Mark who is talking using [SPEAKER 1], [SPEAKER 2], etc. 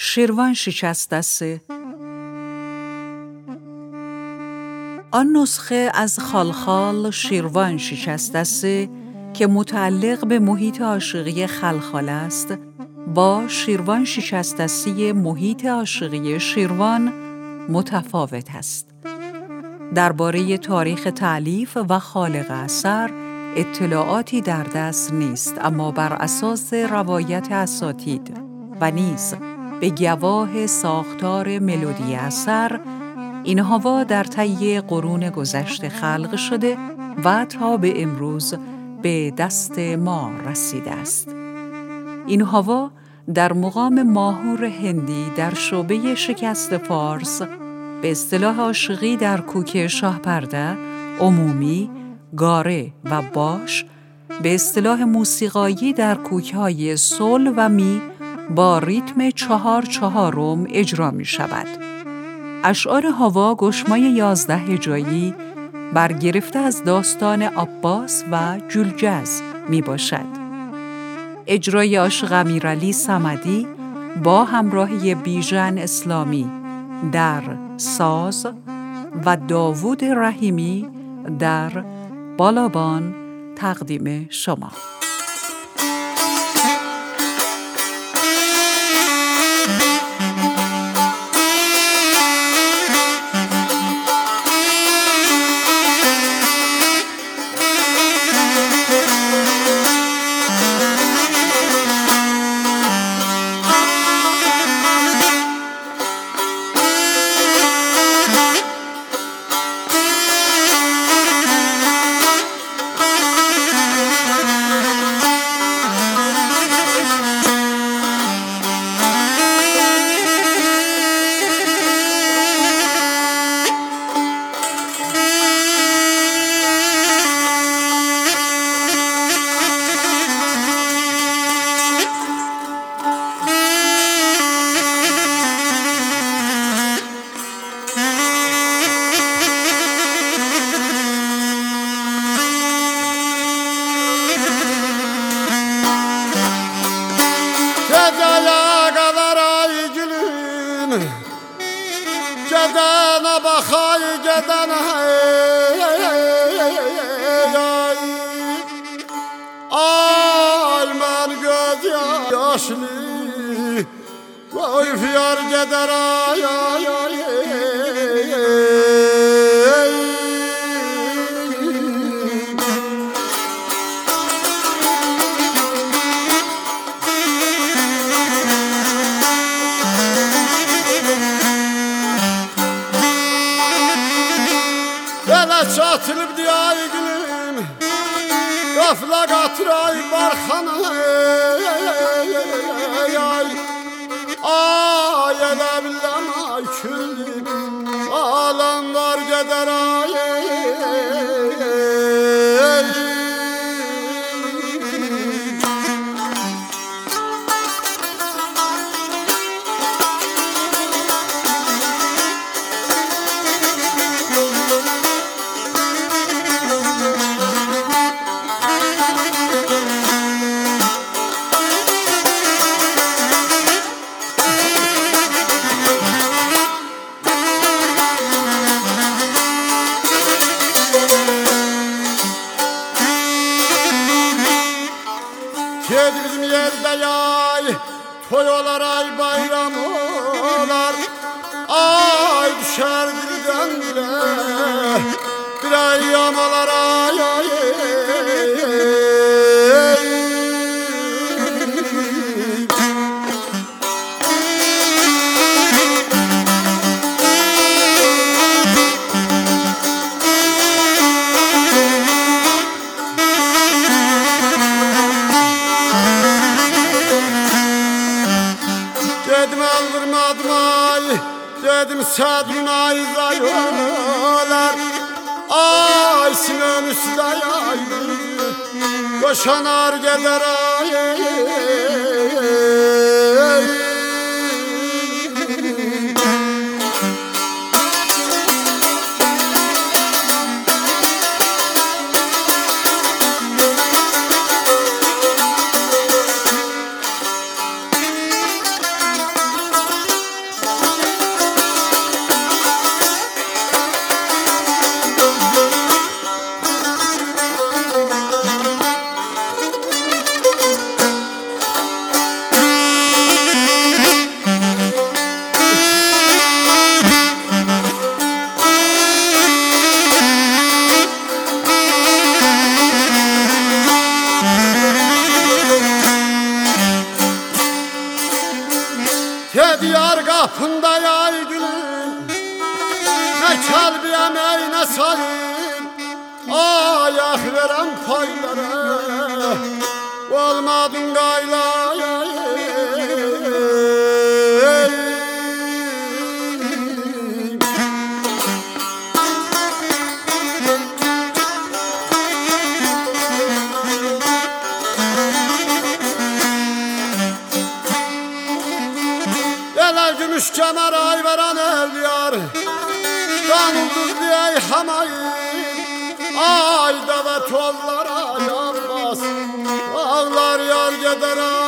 [SPEAKER 1] شیروان شکسته. آن نسخه از خالخال شیروان شکسته که متعلق به محیط عاشقی خلخال است، با شیروان شکسته محیط عاشقی شیروان متفاوت است. درباره تاریخ تألیف و خالق اثر اطلاعاتی در دست نیست، اما بر اساس روایت اساتید و نیز به گواه ساختار ملودی اثر، این هوا در طی قرون گذشته خلق شده و تا به امروز به دست ما رسیده است. این هوا در مقام ماهور هندی در شعبه شکست فارس، به اصطلاح عاشقی در کوک شاهپرده، عمومی، گاره و باش، به اصطلاح موسیقایی در کوک‌های سول و می با ریتم 4/4 اجرا می شود. اشعار هوا گشمای 11 هجایی برگرفته از داستان عباس و جولجز می باشد. اجرای عاشق امیرعلی صمدی با همراهی بیژن اسلامی در ساز و داوود رحیمی در بالابان تقدیم شما.
[SPEAKER 2] Gedene bakay gedene ay men göz yaşlı vay fiyar geder ay ay ay çatılıp diyay gülüm Gafla qatıray barxana Ay elə biləm ay küldüm Alanlar gedər ay Bizim yerde yay, toy olar ay bayram olar Ay düşer dilden dile, bir ayyam olar ay ay Dedim aldırmadım ay, dedim sadrın ay zayılar Ay sinan üstü ay koşanar gider ay Te diyar kapında yay gülüm, ne kalbiyem ey ne salim, ayak veren paylara olmadın gayla. Ele gümüş kemer ay veren el yar, kanıldız diye hamayın, ayda ve tollara yanmaz, ağlar yar gider